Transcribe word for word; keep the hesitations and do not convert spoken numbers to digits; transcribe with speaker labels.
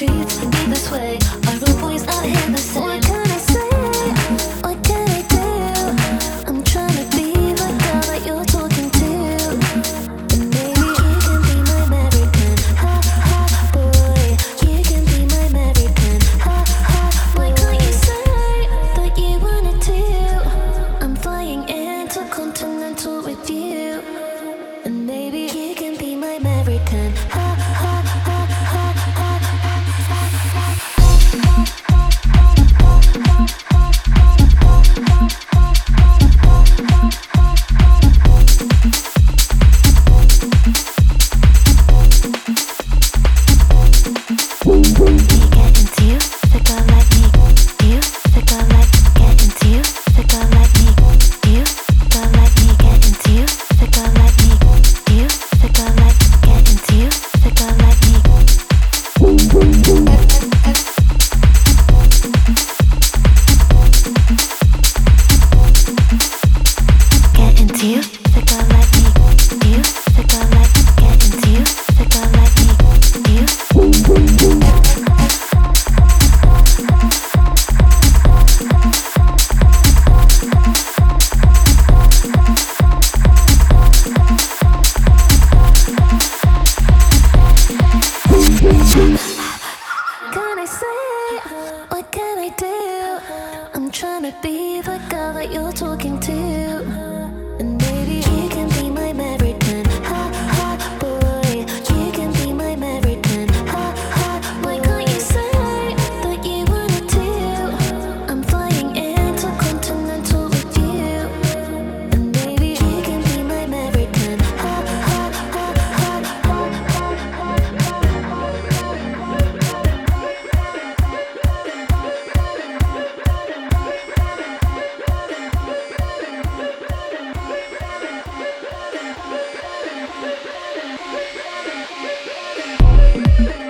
Speaker 1: streets be this way? Are rude boys out here the same? What can I say? What can I do? I'm trying to be the girl that you're talking to. And maybe you can be my American. Ha ha boy. You can be my American. Ha ha. Why can't you say that you wanted to? I'm flying intercontinental with you. And maybe you can be my American. Ha ha ha ha ha. Can I say, what can I do? I'm trying to be the girl that you're talking to. And maybe you can be my American. Ha ha boy. You can be my American. Ha ha. Why can't you say that you wanted to? I'm flying intercontinental with you. And maybe you can be my American. Ha ha ha ha ha.
Speaker 2: We'll be right back.